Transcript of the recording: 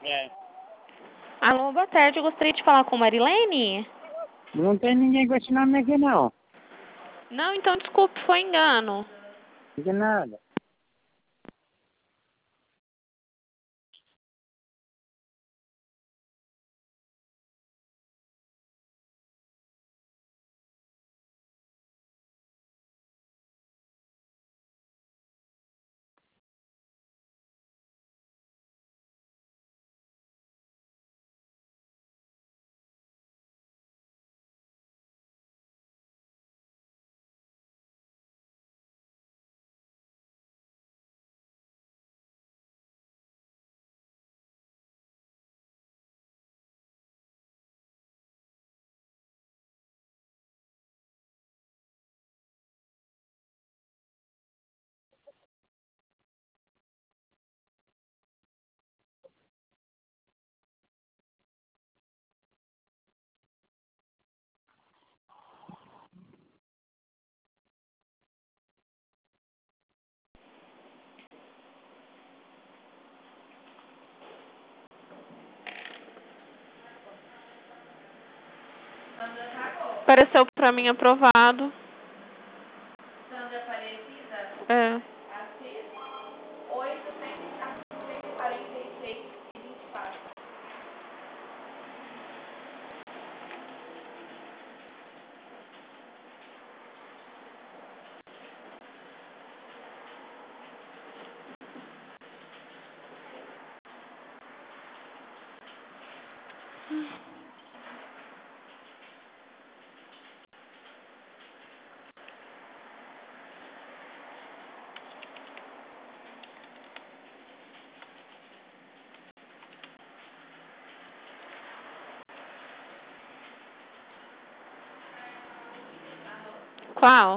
É. Alô, boa tarde. Eu gostaria de falar com Marilene. Não tem ninguém com esse nome aqui, não. Não, então desculpe, foi engano. De nada. Apareceu pra mim aprovado. É. Qual?